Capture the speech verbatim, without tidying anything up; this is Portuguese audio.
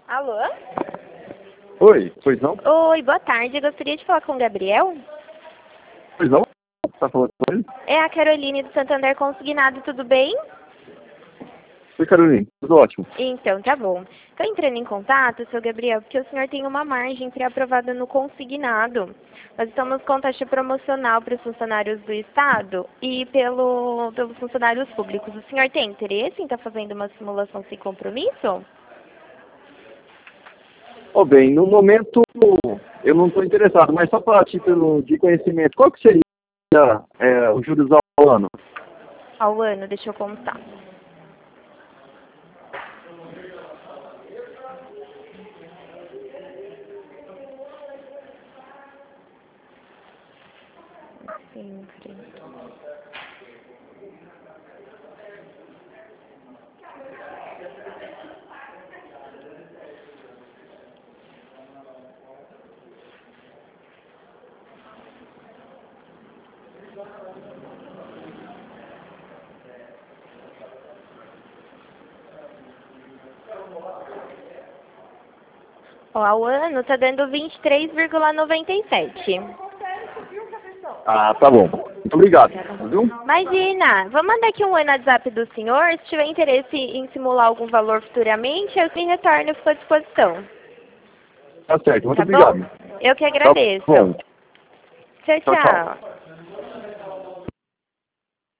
Alô? Oi, pois não? Oi, boa tarde. Eu gostaria de falar com o Gabriel. Pois não? Tá falando com ele? É a Caroline do Santander Consignado, tudo bem? Oi, Caroline, tudo ótimo. Então, tá bom. Estou entrando em contato, seu Gabriel, porque o senhor tem uma margem pré-aprovada no consignado. Nós estamos com taxa promocional para os funcionários do Estado e pelo, pelos funcionários públicos. O senhor tem interesse em estar fazendo uma simulação sem compromisso? Ô, bem, no momento eu não estou interessado, mas só para título de conhecimento, qual que seria é, os juros ao ano? Ao ano, deixa eu contar. Sempre. Ó, ao ano tá dando vinte e três vírgula noventa e sete. Ah, tá bom. Muito obrigado, viu? Imagina, vou mandar aqui um oi no WhatsApp do senhor. Se tiver interesse em simular algum valor futuramente, eu me retorno e fico à disposição. Tá certo, muito Tá obrigado. bom? Eu que Tá agradeço. bom. Tchau, Tchau, tchau. tchau.